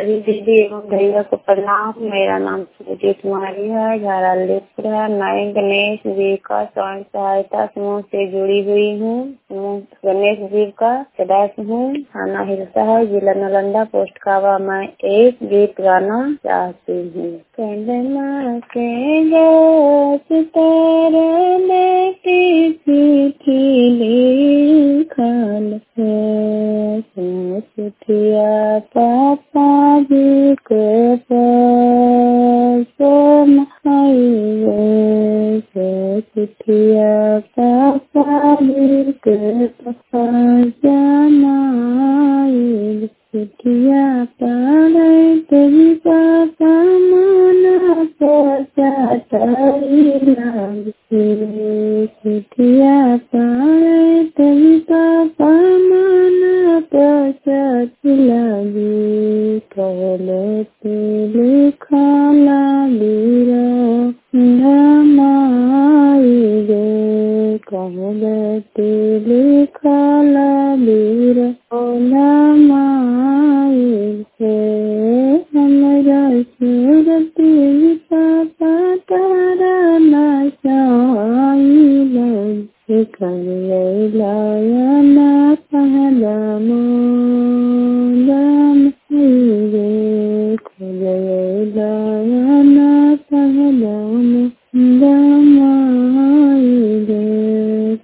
सभी दीदी एवं भैया को प्रणाम। मेरा नाम सुजीत कुमारी है, झालालेपुर है। मैं गणेश जी का स्वयं सहायता समूह से जुड़ी हुई हूँ। गणेश जी का सदस्य हूँ। थाना हिलसा है, जिला नालंदा, पोस्ट कावा। मैं एक गीत गाना चाहती हूँ। कंगना के गए तेरे बेटी चिट्ठी लिखल है, चिट्ठिया पापा जी को चिट्ठिया पापा जी को जमाई, चिट्ठिया पढ़े तेरी पापा मन पचातरी लगी, चिट्ठिया पढ़े तेरी पापा मन पचातरी लगी। कहले लिखला बीरा धमाई गे, कहले लिखला बीरा